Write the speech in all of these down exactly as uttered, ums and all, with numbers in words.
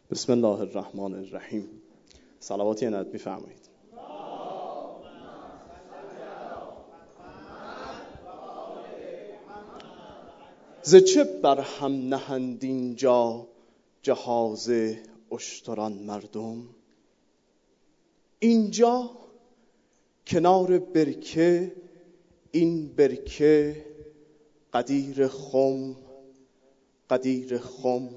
بسم الله الرحمن الرحیم. صلواتی عنایت می‌فرمایید. ز چه بر هم نهند اینجا جهاز اشتران مردم؟ اینجا کنار برکه، این برکه قدیر خم قدیر خم.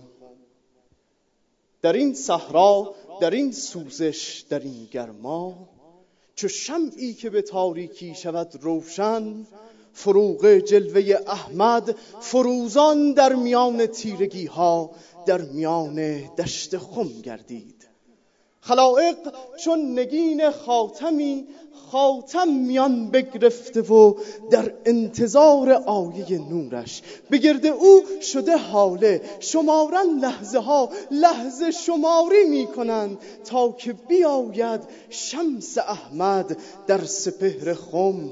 در این صحرا، در این سوزش، در این گرما، چو شمعی که به تاریکی شود روشن، فروغ جلوه احمد فروزان در میان تیرگی ها، در میان دشت خم گردید. خلائق چون نگین خاتمی خاتم میان بگرفته و در انتظار آیه نورش، به گرد او شده حاله، شمارن لحظه ها لحظه شماری میکنند تا که بیاید شمس احمد در سپهر خم.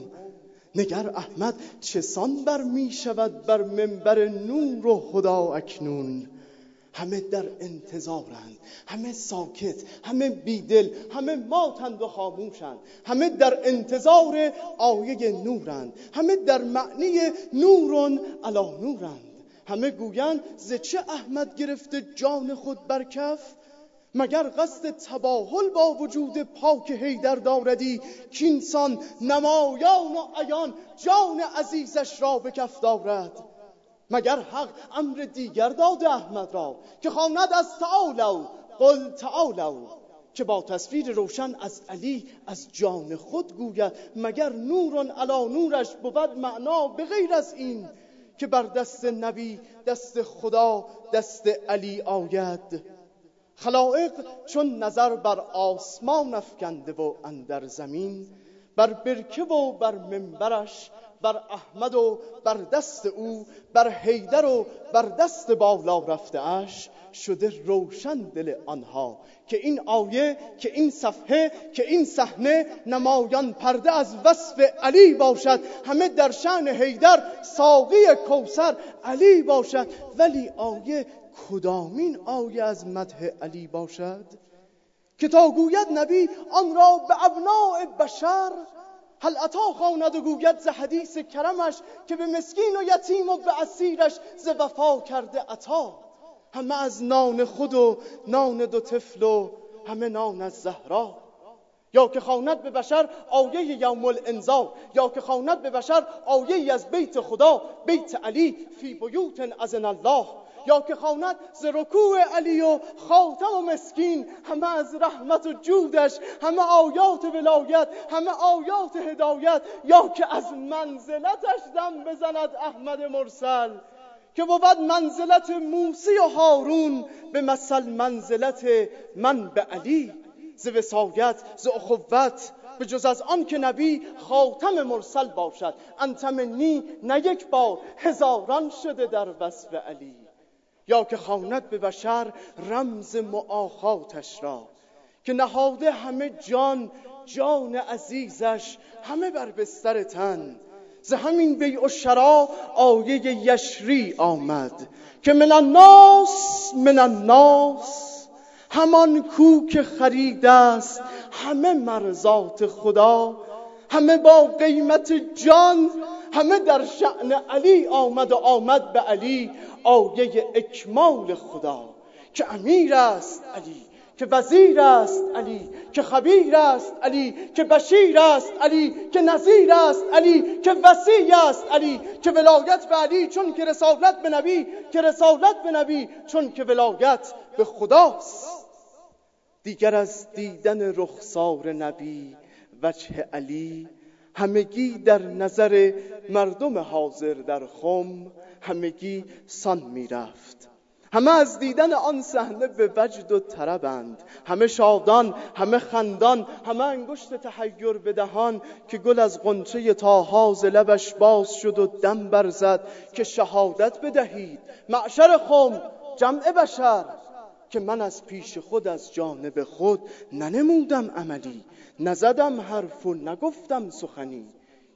نگر احمد چسان بر می شود بر منبر نور و خدا اکنون. همه در انتظارند، همه ساکت، همه بیدل، همه ماتند و خاموشند، همه در انتظار آیه نورند، همه در معنی نورون علا نورند. همه گویند ز چه احمد گرفته جان خود بر کف؟ مگر قصد تباهل با وجود پاک حیدر داردی، کینسان نمایان و عیان جان عزیزش را به کف دارد؟ مگر حق امر دیگر داده احمد را که خواند از تعالوا قل تعالوا، که با تصویر روشن از علی از جان خود گوید؟ مگر نورون علا نورش بود معنا به غیر از این که بر دست نبی دست خدا دست علی آید؟ خلائق چون نظر بر آسمان افکنده و اندر زمین، بر برکه و بر منبرش، بر احمد و بر دست او، بر حیدر و بر دست بالا رفته اش، شده روشن دل آنها که این آیه، که این صفحه، که این صحنه نمایان پرده از وصف علی باشد. همه در شأن حیدر ساقی کوثر علی باشد. ولی آیه کدامین آیه از مدح علی باشد که تا گوید نبی آن را به ابناء بشر؟ هل عطا خواند و گوید ز حدیث کرمش که به مسکین و یتیم و به اسیرش ز وفا کرده عطا. همه از نان خود و نان دو طفل و همه نان از زهرا. یا که خواند به بشر آیه یوم الانذار، یا که خواند به بشر آیه از بیت خدا، بیت علی فی بیوت اذن الله. یا که خواند ز رکوع علی و خاتم و مسکین، همه از رحمت و جودش، همه آیات ولایت، همه آیات هدایت. یا که از منزلتش دم بزند احمد مرسل که بود منزلت موسی و هارون به مثل منزلت من به علی. ز وصایت ز اخوت به جز از آن که نبی خاتم مرسل باشد، انت منی نه یک بار هزاران شده در وصف علی. یا که خواند به بشر رمز مؤاخاتش را که نهاده همه جان جان عزیزش همه بر بستر تن. ز همین بیع و شرا آیه یشری آمد که من الناس من الناس، همان کو که خرید است همه مرضات خدا. همه با قیمت جان، همه در شأن علی آمد و آمد به علی آیه اکمال خدا که امیر است علی، که وزیر است علی، که خبیر است علی، که بشیر است علی، که نذیر است علی، که وصی است علی. که ولایت به علی چون که رسالت به نبی، که رسالت به نبی چون که ولایت به خداست. دیگر از دیدن رخسار نبی وجه علی، همگی در نظر مردم حاضر در خم همگی سان می رفت. همه از دیدن آن صحنه به وجد و طربند، همه شادان، همه خندان، همه انگشت تحیر به دهان که گل از غنچه طاها ز لبش باز شد و دم برزد که شهادت بدهید معشر خم جمع بشر، که من از پیش خود از جانب خود ننمودم عملی، نزدم حرف و نگفتم سخنی.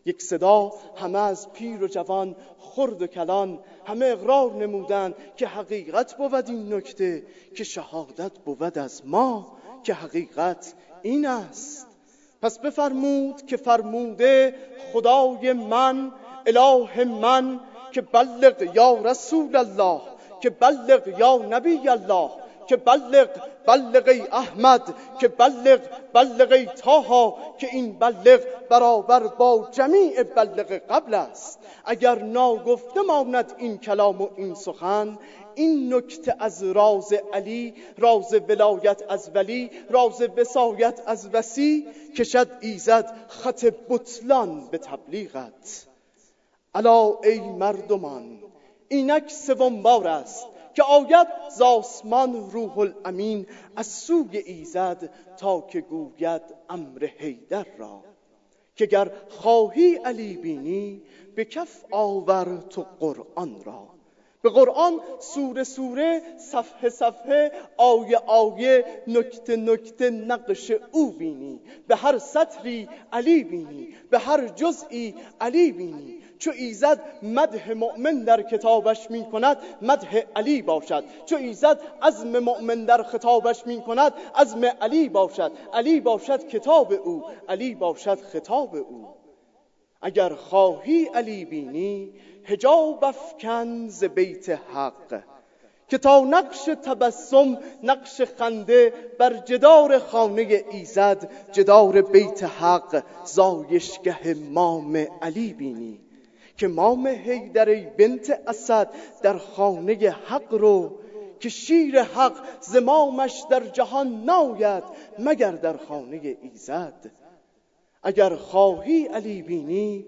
یک صدا همه از پیر و جوان، خرد و کلان، همه اقرار نمودند که حقیقت بود این نکته، که شهادت بود از ما، که حقیقت این است. پس بفرمود که فرموده خدای من، اله من، که بلغ یا رسول الله، که بلغ یا نبی الله، که بلغ بلغ ای احمد، که بلغ بلغ ای طاها، که این بلغ برابر با جمیع بلغ قبل است. اگر ناگفته ماند این کلام و این سخن، این نکته از راز علی، راز ولایت از ولی، راز وصایت از وصی، کشد ایزد خط بطلان به تبلیغت. الا ای مردمان، اینک سوم بار است که آید ز آسمان روح الامین از سوی ایزد، تا که گوید امر حیدر را، که گر خواهی علی بینی به کف آور تو قرآن را. به قرآن سوره سوره، صفحه صفحه، آیه آیه، نکته نکته نقش او بینی. به هر سطری علی بینی، به هر جزئی علی بینی. چو ایزد مدح مؤمن در کتابش می کند، مدح علی باشد. چو ایزد عزم مؤمن در خطابش می کند، عزم علی باشد. علی باشد کتاب او، علی باشد خطاب او. اگر خواهی علی بینی حجاب افکن ز بیت حق، که تا نقش تبسم، نقش خنده بر جدار خانه ایزد، جدار بیت حق، زایشگه مام علی بینی. که مام حیدر ای بنت اسد در خانه حق رو، که شیر حق زمامش در جهان ناید مگر در خانه ایزد. اگر خواهی علی بینی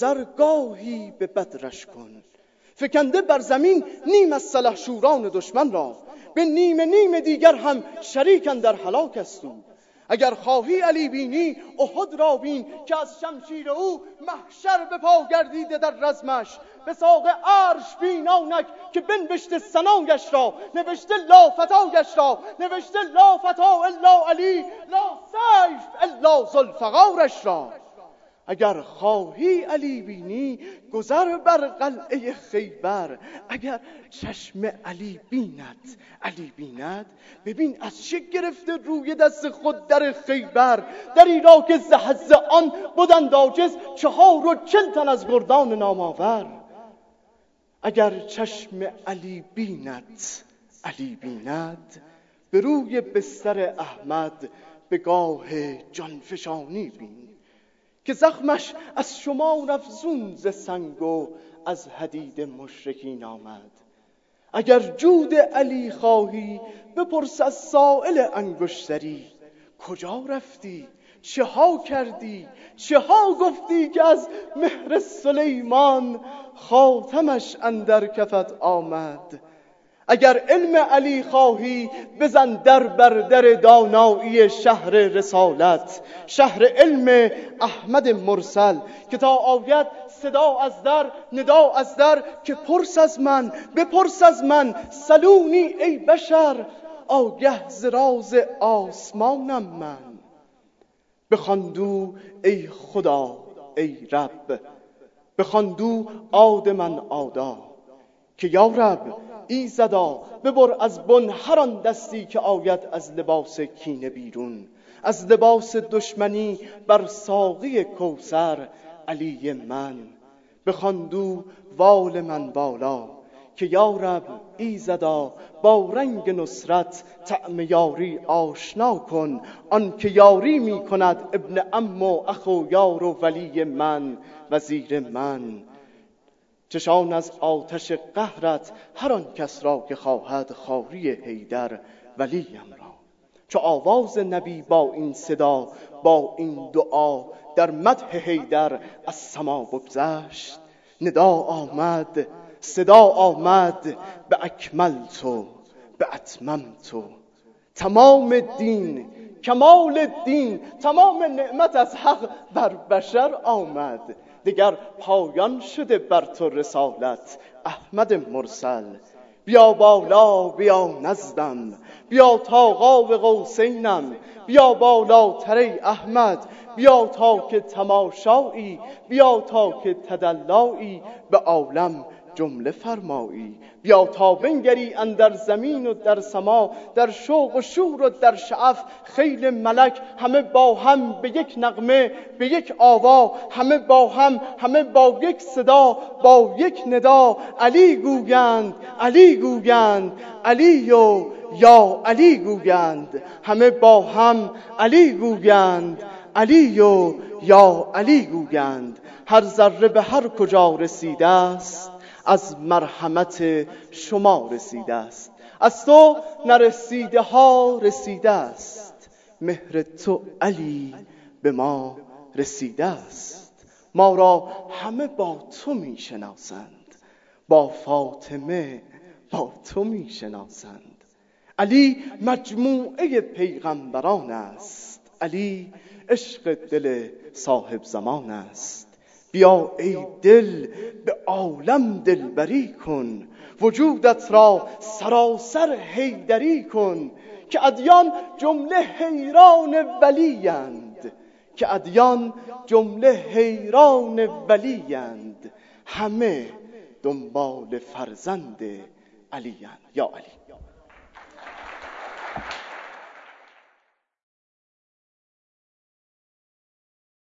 گذرگاهی به بدرش کن، فکنده بر زمین نیم از سلحشوران دشمن را، به نیم نیم دیگر هم شریکن در هلاک است او. اگر خواهی علی بینی احد را بین، که از شمشیر او محشر به پا گردیده در رزمش. به ساق عرش بین آنک که بنوشته ثنایش را، نوشته لا فتایش را، نوشته لا فتا الا علی، لا سیف الا ذوالفقارش را. اگر خواهی علی بینی گذر بر قلعه خیبر. اگر چشم علی بیند علی بیند، ببین از چه گرفته روی دست خود در خیبر، دری را که ز حظ آن بودند عاجز چهار و چل تن از گردان نامآور. اگر چشم علی بیند علی بیند، به روی بستر احمد به گاه جانفشانی بین، که زخمش از شمار افزون ز سنگ و از حدید مشرکین آمد. اگر جود علی خواهی بپرس از سائل انگشتری، کجا رفتی؟ چه ها کردی؟ چه ها گفتی که از مهر سلیمان خاتمش اندر کفت آمد؟ اگر علم علی خواهی بزن در بر در دانایی شهر رسالت، شهر علم احمد مرسل، که تا آید صدا از در، ندا از در، که پرس از من، بپرس از من، سلونی ای بشر، آگه ز راز آسمانم من. بخواندو ای خدا ای رب، بخواندو عاد من عادا، که یا رب ایزدا ببر از بن هر آن دستی که آید از لباس کینه بیرون، از لباس دشمنی بر ساقی کوثر علی من. بخواندو وال من بالا، که یا رب ایزدا با رنگ نصرت طعم یاری آشنا کن، آن که یاری می کند ابن عم و اخ و یار و ولی من، وزیر من. چشان از آتش قهرت هر آن کس را که خواهد خواری حیدر ولیم را. چو آواز نبی با این صدا، با این دعا در مدح حیدر از سما بگذشت، ندا آمد، صدا آمد، به اکملتو به اتممتو. تمام دین، کمال دین، تمام نعمت از حق بر بشر آمد. دیگر پایان شده بر تو رسالت احمد مرسل، بیا بالا بیا نزدم، بیا تا قاب قوسینم، بیا بالاتر ای احمد، بیا تا که تماشایی، بیا تا که تدلایی به عالم جمله فرمایی. بیا تا بنگری اندر زمین و در سما، در شوق و شور و در شعف خیل ملک همه با هم به یک نغمه به یک آوا، همه با هم همه با یک صدا با یک ندا، علی گویند علی گویند علی و یا علی گویند، همه با هم علی گویند علی و یا علی گویند. هر ذره به هر کجا رسیده است از مرحمت شما رسیده است، از تو نرسیده ها رسیده است، مهر تو علی به ما رسیده است. ما را همه با تو می شناسند، با فاطمه با تو می شناسند. علی مجموعه پیغمبران است، علی عشق دل صاحب زمان است. بیا ای دل به عالم دلبری کن، وجودت را سراسر حیدری کن، که ادیان جمله حیران ولیند، که ادیان جمله حیران ولیند، همه دنبال فرزند علیند. یا علی.